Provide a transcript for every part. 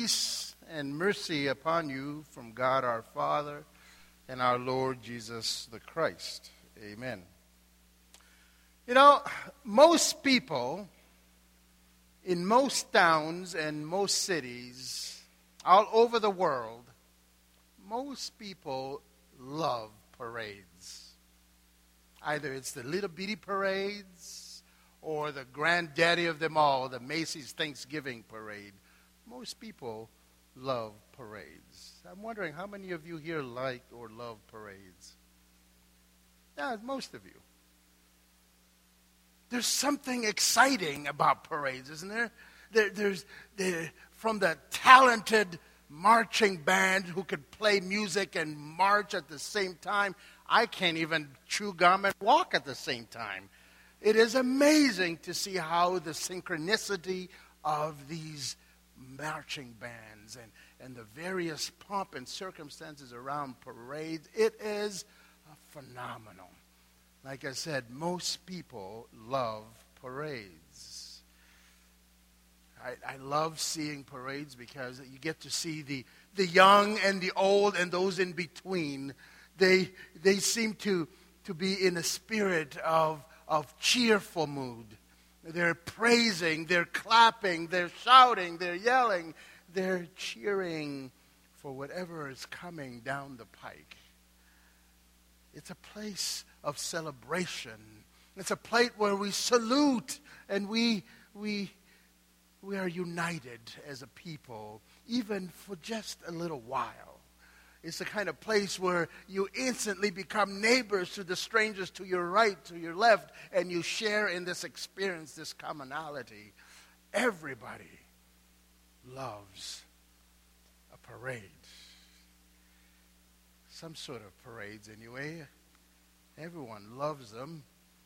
Peace and mercy upon you from God our Father and our Lord Jesus the Christ. Amen. You know, most people in most towns and most cities all over the world, most people love parades. Either it's the little bitty parades or the granddaddy of them all, the Macy's Thanksgiving Parade. Most people love parades. I'm wondering how many of you here like or love parades? Yeah, most of you. There's something exciting about parades, isn't there? There's from the talented marching band who could play music and march at the same time. I can't even chew gum and walk at the same time. It is amazing to see how the synchronicity of these marching bands and the various pomp and circumstances around parades, it is phenomenal. Like I said, most people love parades. I love seeing parades because you get to see the young and the old and those in between. They seem to be in a spirit of cheerful mood. They're praising, they're clapping, they're shouting, they're yelling, they're cheering for whatever is coming down the pike. It's a place of celebration. It's a place where we salute and we are united as a people, even for just a little while. It's the kind of place where you instantly become neighbors to the strangers to your right, to your left, and you share in this experience, this commonality. Everybody loves a parade. Some sort of parades anyway. Everyone loves them.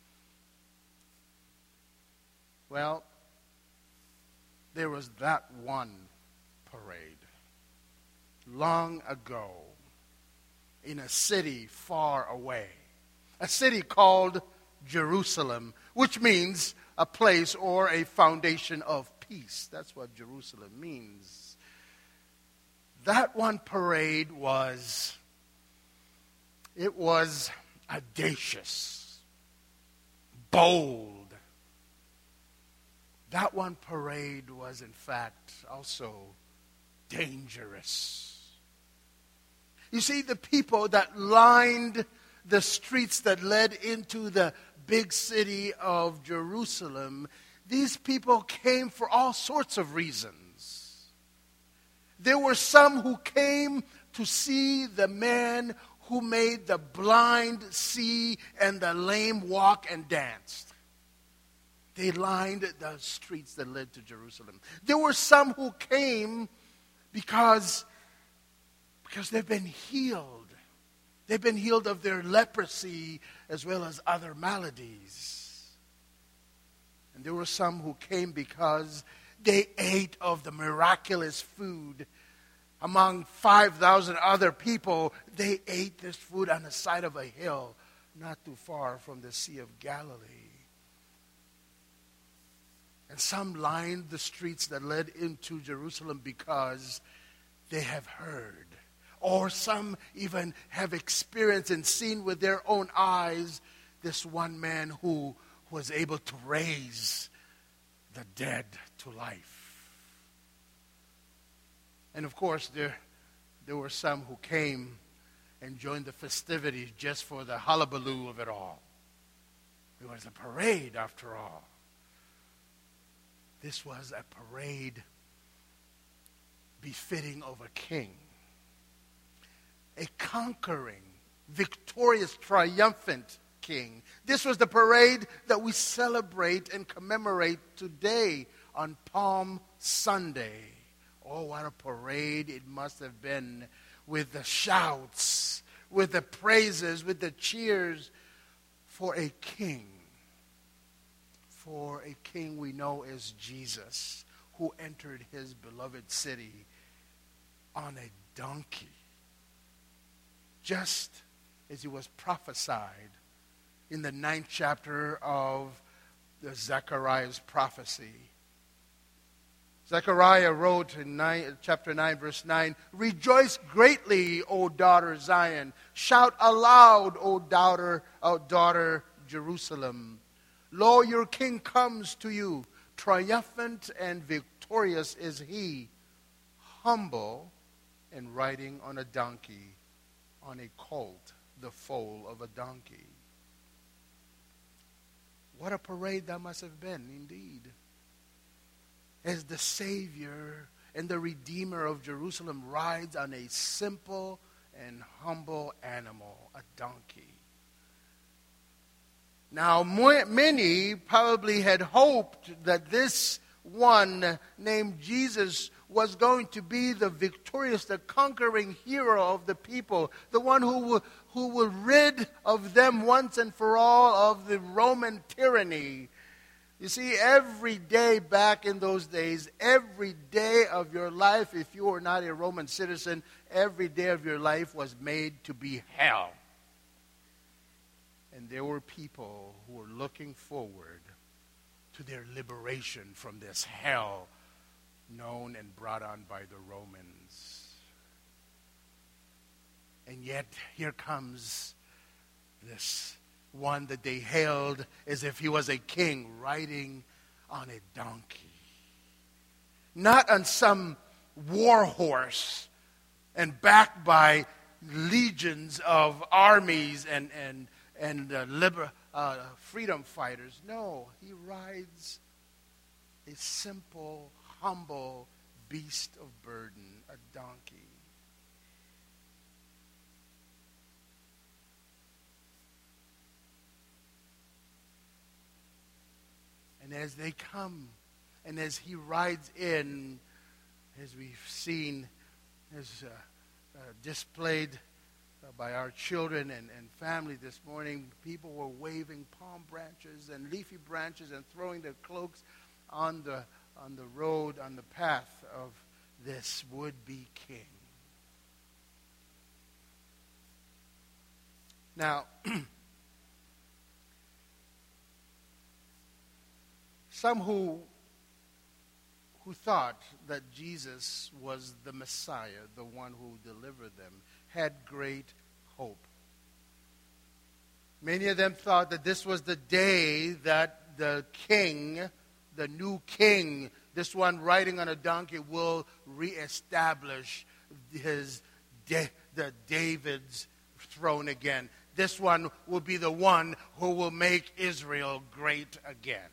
Well, there was that one parade long ago in a city far away. A city called Jerusalem, which means a place or a foundation of peace. That's what Jerusalem means. That one parade was audacious, bold. That one parade was, in fact, also dangerous. You see, the people that lined the streets that led into the big city of Jerusalem, these people came for all sorts of reasons. There were some who came to see the man who made the blind see and the lame walk and danced. They lined the streets that led to Jerusalem. There were some who came because they've been healed. They've been healed of their leprosy as well as other maladies. And there were some who came because they ate of the miraculous food. Among 5,000 other people, they ate this food on the side of a hill not too far from the Sea of Galilee. And some lined the streets that led into Jerusalem because they have heard, or some even have experienced and seen with their own eyes this one man who was able to raise the dead to life. And of course, there were some who came and joined the festivities just for the hullabaloo of it all. It was a parade after all. This was a parade befitting of a king. A conquering, victorious, triumphant king. This was the parade that we celebrate and commemorate today on Palm Sunday. Oh, what a parade it must have been, with the shouts, with the praises, with the cheers for a king. For a king we know as Jesus, who entered his beloved city on a donkey, just as he was prophesied in the 9th chapter of the Zechariah's prophecy. Zechariah wrote in chapter 9, verse 9, "Rejoice greatly, O daughter Zion. Shout aloud, O daughter Jerusalem. Lo, your king comes to you. Triumphant and victorious is he, humble and riding on a donkey, on a colt, the foal of a donkey." What a parade that must have been, indeed. As the Savior and the Redeemer of Jerusalem rides on a simple and humble animal, a donkey. Now, many probably had hoped that this one named Jesus was going to be the victorious, the conquering hero of the people, the one who will rid of them once and for all of the Roman tyranny. You see, every day back in those days, every day of your life, if you were not a Roman citizen, every day of your life was made to be hell. And there were people who were looking forward to their liberation from this hell known and brought on by the Romans. And yet, here comes this one that they hailed as if he was a king riding on a donkey. Not on some war horse and backed by legions of armies and freedom fighters. No, he rides a simple, humble beast of burden, a donkey. And as they come, and as he rides in, as we've seen, as displayed by our children and family this morning, people were waving palm branches and leafy branches and throwing their cloaks on the road, on the path of this would-be king. Now, some who thought that Jesus was the Messiah, the one who delivered them, had great hope. Many of them thought that this was the day that the king, the new king, this one riding on a donkey, will reestablish David's throne again. This one will be the one who will make Israel great again.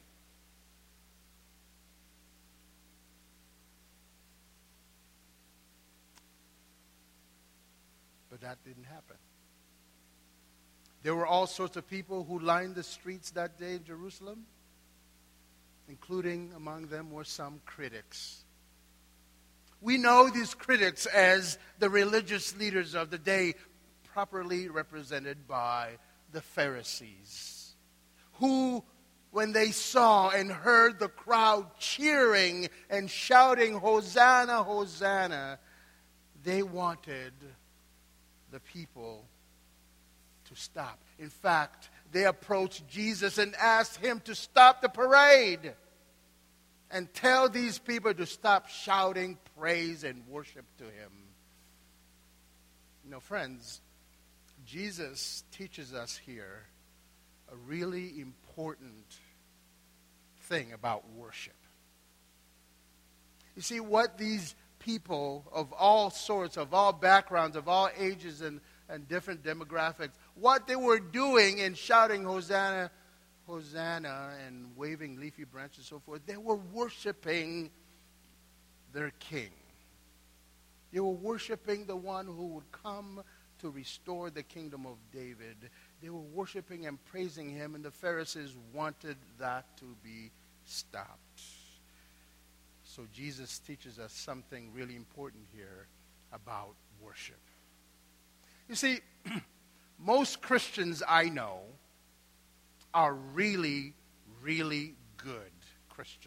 But that didn't happen. There were all sorts of people who lined the streets that day in Jerusalem, including among them were some critics. We know these critics as the religious leaders of the day, properly represented by the Pharisees, who, when they saw and heard the crowd cheering and shouting, "Hosanna, Hosanna," they wanted the people to stop. In fact, they approached Jesus and asked him to stop the parade and tell these people to stop shouting praise and worship to him. You know, friends, Jesus teaches us here a really important thing about worship. You see, what these people of all sorts, of all backgrounds, of all ages and different demographics, what they were doing in shouting Hosanna, Hosanna, and waving leafy branches and so forth, they were worshiping their king. They were worshiping the one who would come to restore the kingdom of David. They were worshiping and praising him, and the Pharisees wanted that to be stopped. So Jesus teaches us something really important here about worship. You see, most Christians I know are really, really good Christians.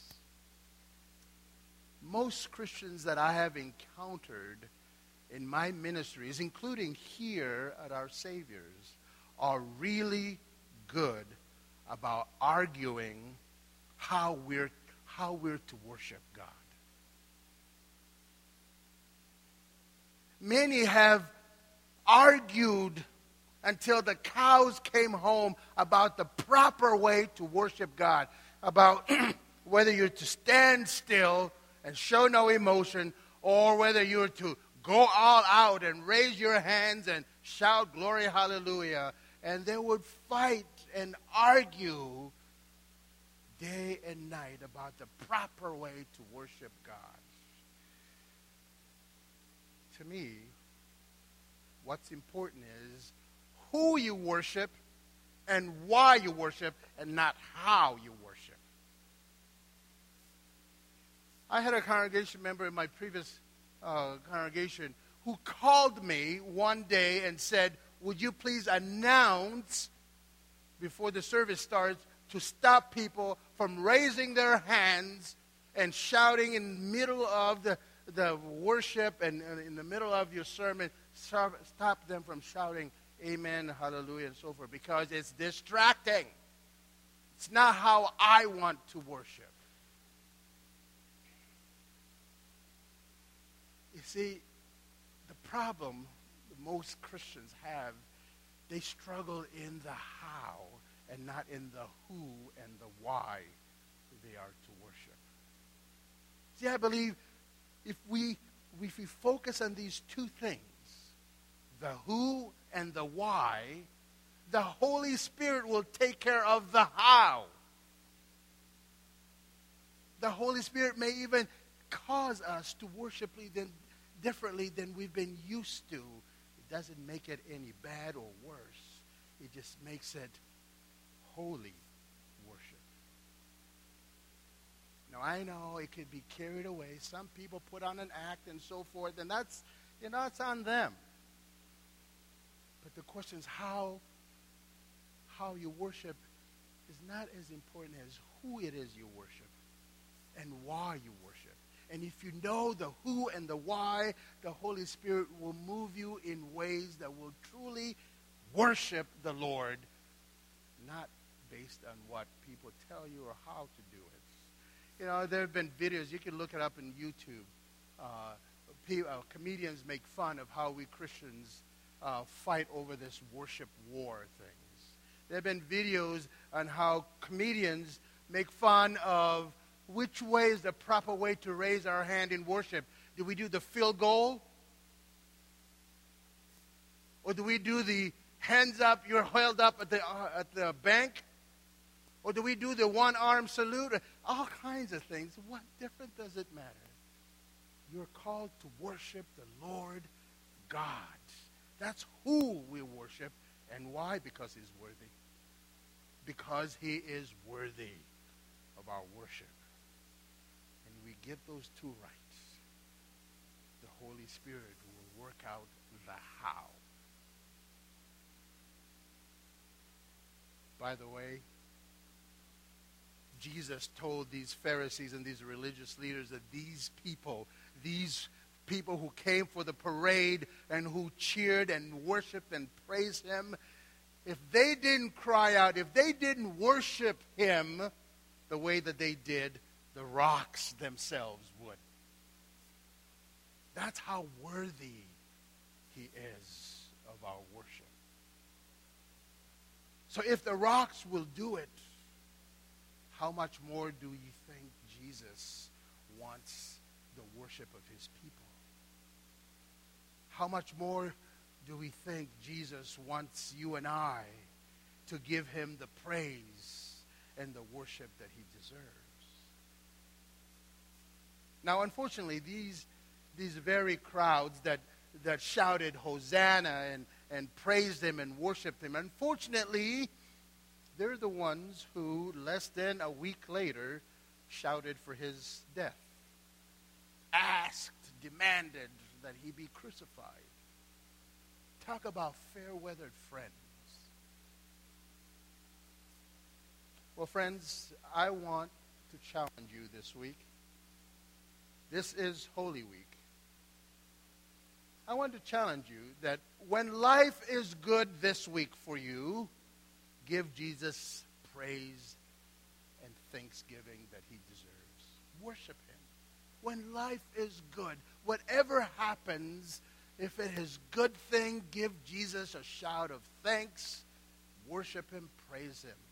Most Christians that I have encountered in my ministries, including here at Our Savior's, are really good about arguing how we're to worship God. Many have argued until the cows came home about the proper way to worship God, about whether you're to stand still and show no emotion, or whether you're to go all out and raise your hands and shout glory, hallelujah. And they would fight and argue day and night about the proper way to worship God. To me, what's important is who you worship and why you worship, and not how you worship. I had a congregation member in my previous congregation who called me one day and said, would you please announce before the service starts to stop people from raising their hands and shouting in the middle of the worship and in the middle of your sermon. Stop them from shouting amen, hallelujah, and so forth, because it's distracting. It's not how I want to worship. You see, the problem most Christians have, they struggle in the how and not in the who and the why they are to worship. See, I believe if we focus on these two things, the who and the why, the Holy Spirit will take care of the how. The Holy Spirit may even cause us to worship differently than we've been used to. It doesn't make it any bad or worse. It just makes it holy worship. Now, I know it could be carried away. Some people put on an act and so forth, and that's, it's on them. But the question is how you worship is not as important as who it is you worship and why you worship. And if you know the who and the why, the Holy Spirit will move you in ways that will truly worship the Lord, not based on what people tell you or how to do it. There have been videos, you can look it up on YouTube. Comedians make fun of how we Christians fight over this worship war things. There have been videos on how comedians make fun of which way is the proper way to raise our hand in worship. Do we do the field goal? Or do we do the hands up, you're held up at the bank? Or do we do the one-arm salute? All kinds of things. What difference does it matter? You're called to worship the Lord God. That's who we worship. And why? Because He's worthy. Because He is worthy of our worship. And we get those two rights. The Holy Spirit will work out the how. By the way, Jesus told these Pharisees and these religious leaders that these people who came for the parade and who cheered and worshiped and praised Him, if they didn't cry out, if they didn't worship Him the way that they did, the rocks themselves would. That's how worthy He is of our worship. So if the rocks will do it, how much more do you think Jesus wants the worship of His people? How much more do we think Jesus wants you and I to give Him the praise and the worship that He deserves? Now, unfortunately, these very crowds that shouted Hosanna and praised Him and worshiped Him, unfortunately, they're the ones who, less than a week later, shouted for His death, asked, demanded that He be crucified. Talk about fair-weathered friends. Well, friends, I want to challenge you this week. This is Holy Week. I want to challenge you that when life is good this week for you, give Jesus praise and thanksgiving that He deserves. Worship Him. When life is good, whatever happens, If it is good thing, give Jesus a shout of thanks. Worship him, praise him.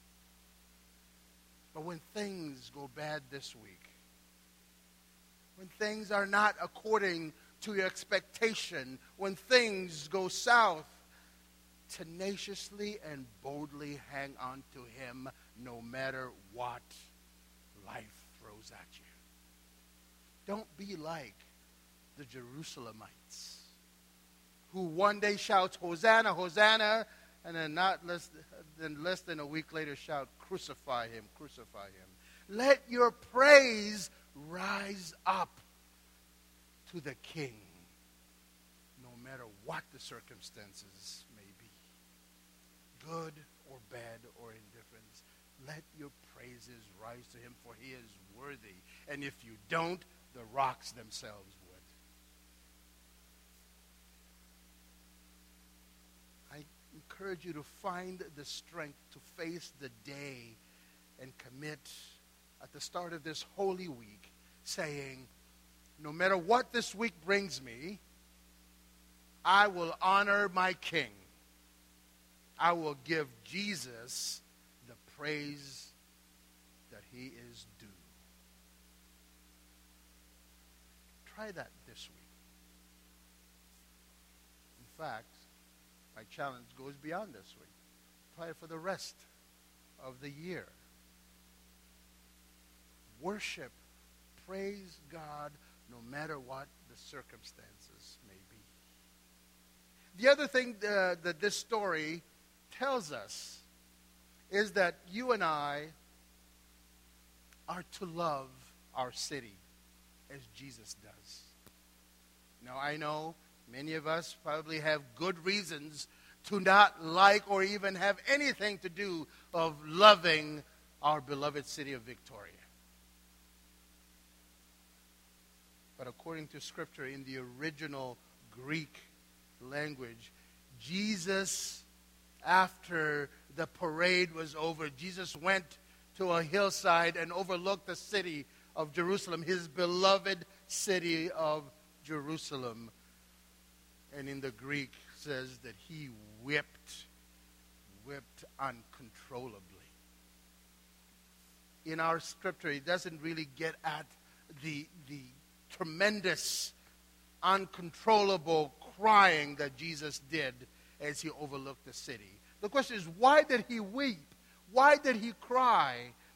But when things go bad this week, when things are not according to your expectation, when things go south, tenaciously and boldly hang on to him no matter what life throws at you. Don't be like the Jerusalemites who one day shouts, Hosanna, Hosanna, and then less than a week later shout, crucify him, crucify him. Let your praise rise up to the King, no matter what the circumstances may be, good or bad or indifference. Let your praises rise to him, for he is worthy. And if you don't, the rocks themselves would. I encourage you to find the strength to face the day and commit at the start of this holy week, saying, no matter what this week brings me, I will honor my King. I will give Jesus the praise that he is due. Try that this week. In fact, my challenge goes beyond this week. Try it for the rest of the year. Worship, praise God, no matter what the circumstances may be. The other thing that this story tells us is that you and I are to love our city as Jesus does. Now, I know many of us probably have good reasons to not like or even have anything to do of loving our beloved city of Victoria. But according to Scripture, in the original Greek language, Jesus, after the parade was over, Jesus went to a hillside and overlooked the city of Jerusalem, his beloved city of Jerusalem. And in the Greek says that he wept uncontrollably. In our Scripture, it doesn't really get at the tremendous, uncontrollable crying that Jesus did as he overlooked the city. The question is, why did he weep? Why did he cry?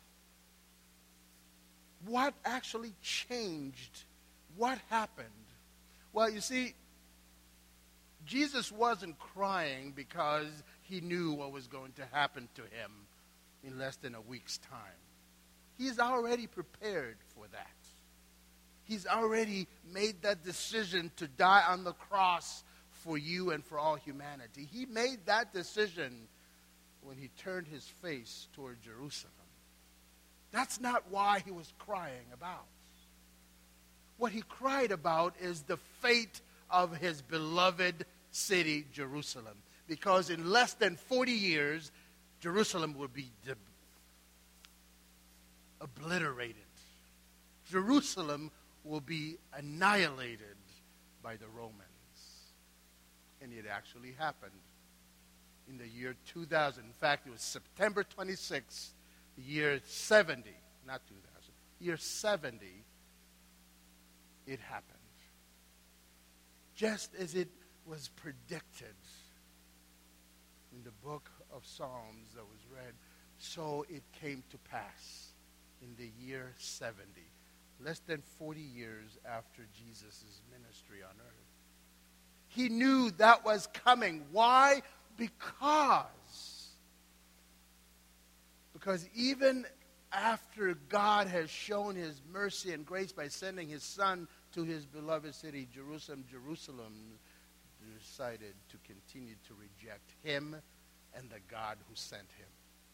What actually changed? What happened? Well, you see, Jesus wasn't crying because he knew what was going to happen to him in less than a week's time. He's already prepared for that. He's already made that decision to die on the cross for you and for all humanity. He made that decision when he turned his face toward Jerusalem. That's not why he was crying about. What he cried about is the fate of his beloved city, Jerusalem. Because in less than 40 years, Jerusalem will be obliterated. Jerusalem will be annihilated by the Romans. And it actually happened in the year 2000. In fact, it was September 26th, the year 70, not 2000, year 70, it happened. Just as it was predicted in the book of Psalms that was read, so it came to pass in the year 70. Less than 40 years after Jesus' ministry on earth. He knew that was coming. Why? Because even after God has shown his mercy and grace by sending his Son to his beloved city, Jerusalem decided to continue to reject him and the God who sent him.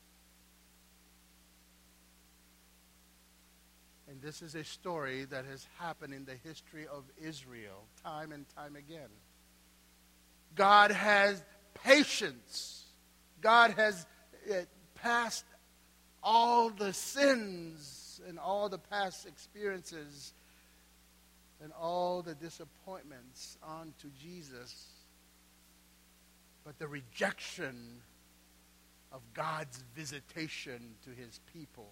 And this is a story that has happened in the history of Israel time and time again. God has patience. God has passed all the sins and all the past experiences and all the disappointments onto Jesus. But the rejection of God's visitation to his people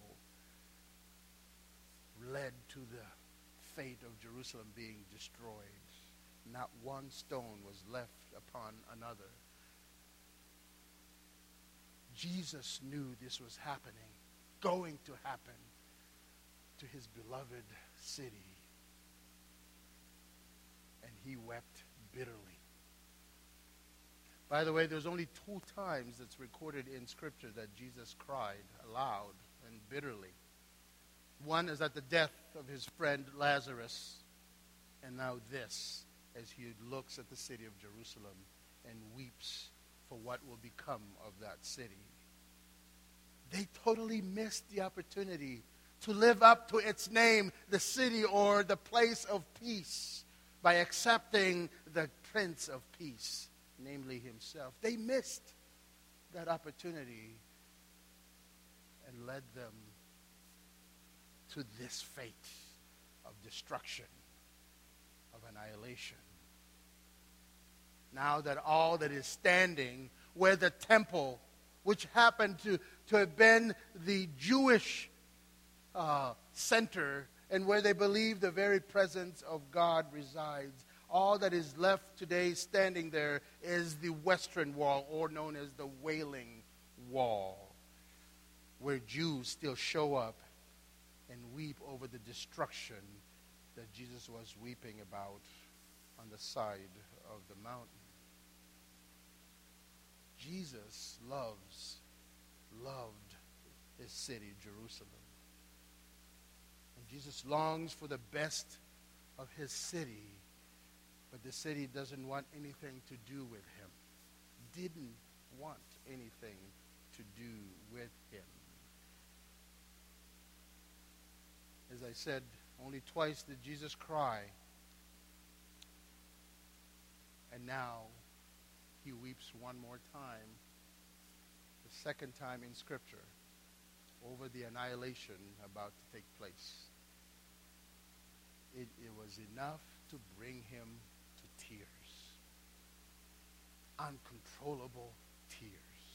led to the fate of Jerusalem being destroyed. Not one stone was left upon another. Jesus knew this was happening, going to happen to his beloved city. And he wept bitterly. By the way, there's only 2 times that's recorded in Scripture that Jesus cried aloud and bitterly. One is at the death of his friend Lazarus, and now this, as he looks at the city of Jerusalem and weeps for what will become of that city. They totally missed the opportunity to live up to its name, the city or the place of peace, by accepting the Prince of Peace, namely himself. They missed that opportunity and led them to this fate of destruction, of annihilation. Now that all that is standing where the temple, which happened to have been the Jewish center and where they believe the very presence of God resides, all that is left today standing there is the Western Wall, or known as the Wailing Wall, where Jews still show up and weep over the destruction that Jesus was weeping about on the side of the mountain. Jesus loved his city, Jerusalem. And Jesus longs for the best of his city, but the city doesn't want anything to do with him. Didn't want anything to do with him. As I said, only twice did Jesus cry. And now he weeps one more time, the second time in Scripture, over the annihilation about to take place. It was enough to bring him to tears. Uncontrollable tears.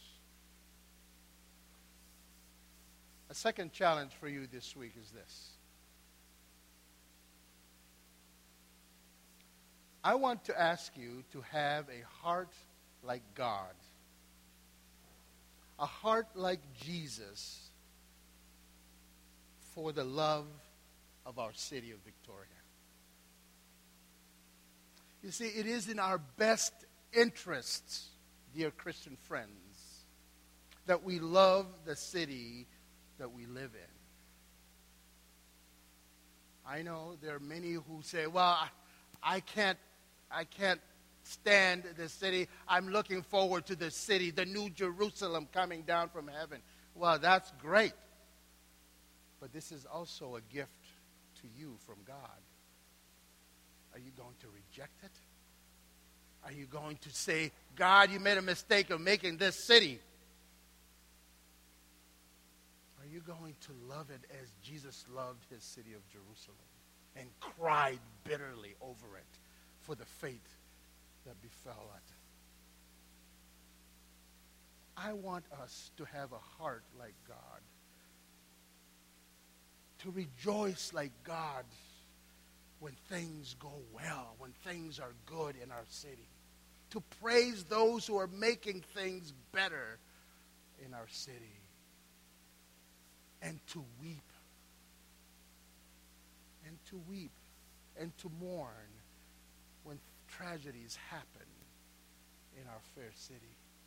A second challenge for you this week is this. I want to ask you to have a heart like God, a heart like Jesus for the love of our city of Victoria. You see, it is in our best interests, dear Christian friends, that we love the city that we live in. I know there are many who say, well, I can't stand the city. I'm looking forward to the city, the new Jerusalem coming down from heaven. Well, that's great. But this is also a gift to you from God. Are you going to reject it? Are you going to say, God, you made a mistake of making this city? Are you going to love it as Jesus loved his city of Jerusalem and cried bitterly over it for the fate that befell it? I want us to have a heart like God, to rejoice like God when things go well, when things are good in our city, to praise those who are making things better in our city, and to weep, and to mourn when tragedies happen in our fair city.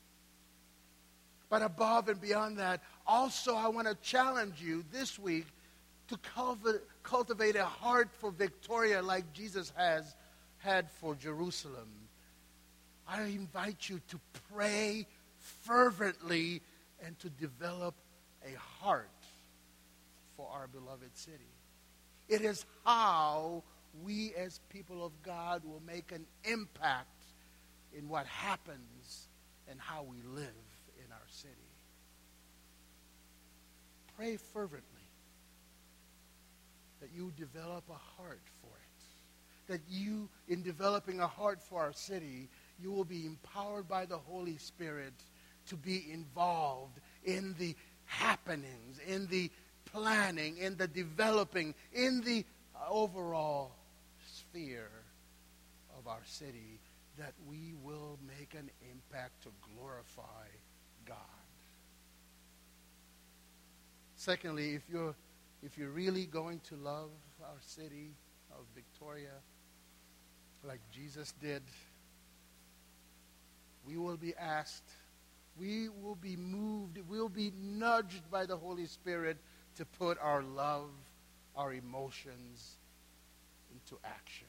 But above and beyond that, also I want to challenge you this week to cultivate a heart for Victoria like Jesus has had for Jerusalem. I invite you to pray fervently and to develop a heart for our beloved city. It is how we as people of God will make an impact in what happens and how we live in our city. Pray fervently that you develop a heart for it. that you, in developing a heart for our city, you will be empowered by the Holy Spirit to be involved in the happenings, in the planning, in the developing, in the overall sphere of our city, that we will make an impact to glorify God. Secondly, if you're really going to love our city of Victoria like Jesus did, we will be asked, we will be moved, we'll be nudged by the Holy Spirit to put our love, our emotions into action.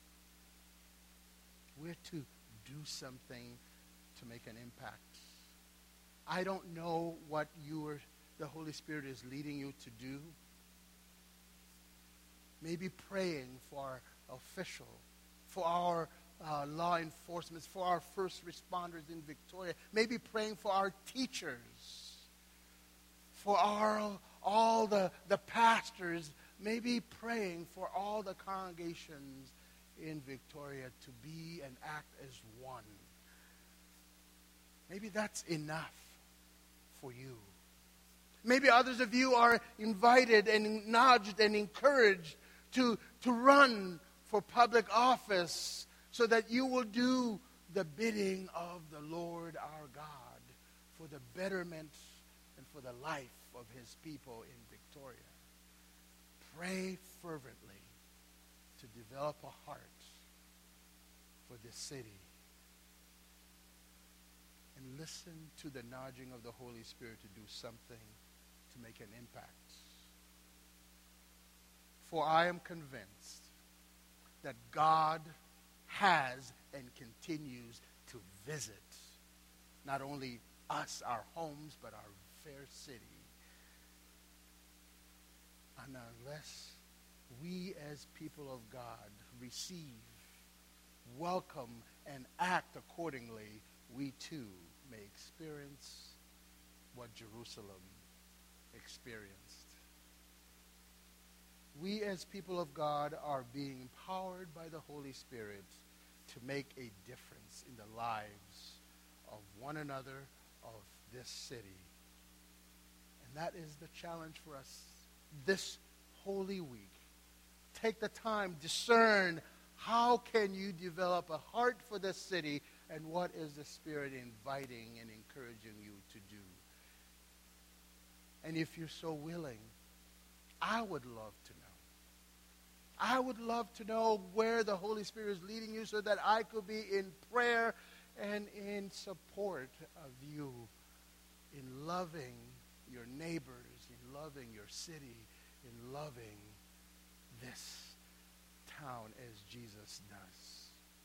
We're to do something to make an impact. I don't know what the Holy Spirit is leading you to do. Maybe praying for our official, for our law enforcement, for our first responders in Victoria. Maybe praying for our teachers, for all the pastors. Maybe praying for all the congregations in Victoria to be and act as one. Maybe that's enough for you. Maybe others of you are invited and nudged and encouraged to run for public office so that you will do the bidding of the Lord our God for the betterment and for the life of his people in Victoria. Pray fervently to develop a heart for this city. And listen to the nudging of the Holy Spirit to do something to make an impact. For I am convinced that God has and continues to visit not only us, our homes, but our fair city. And unless we as people of God receive, welcome, and act accordingly, we too may experience what Jerusalem experienced. We as people of God are being empowered by the Holy Spirit to make a difference in the lives of one another, of this city. And that is the challenge for us this Holy Week. Take the time, discern how can you develop a heart for this city, and what is the Spirit inviting and encouraging you to do. And if you're so willing, I would love to know. I would love to know where the Holy Spirit is leading you so that I could be in prayer and in support of you, in loving your neighbors, in loving your city, in loving this town as Jesus does.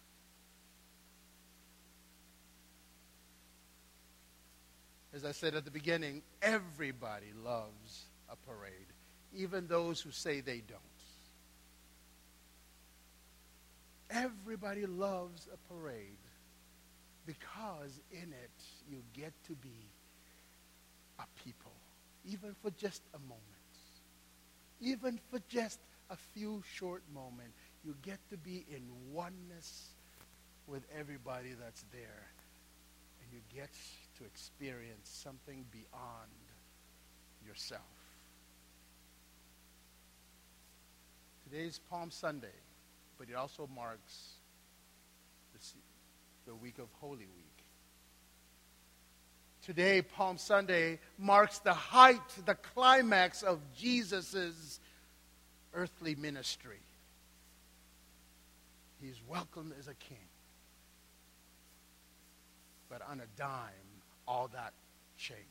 As I said at the beginning, everybody loves a parade, even those who say they don't. Everybody loves a parade because in it you get to be a people, even for just a moment. Even for just a few short moments, you get to be in oneness with everybody that's there. And you get to experience something beyond yourself. Today's Palm Sunday, but it also marks the week of Holy Week. Today, Palm Sunday, marks the height, the climax of Jesus' earthly ministry. He's welcomed as a king. But on a dime, all that changed.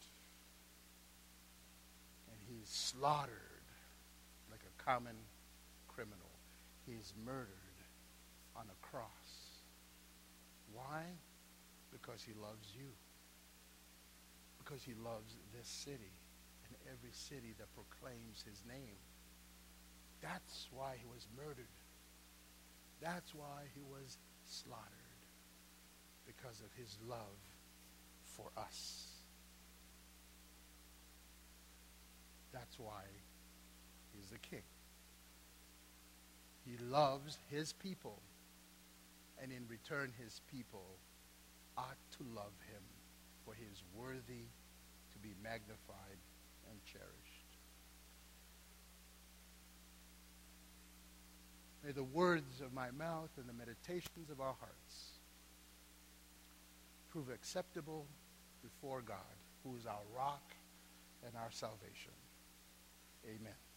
And he's slaughtered like a common criminal. He's murdered on a cross. Why? Because he loves you. Because he loves this city and every city that proclaims his name. That's why he was murdered. That's why he was slaughtered. Because of his love for us. That's why he's the king. He loves his people, and in return his people ought to love him, for he is worthy to be magnified and cherished. May the words of my mouth and the meditations of our hearts prove acceptable before God, who is our rock and our salvation. Amen.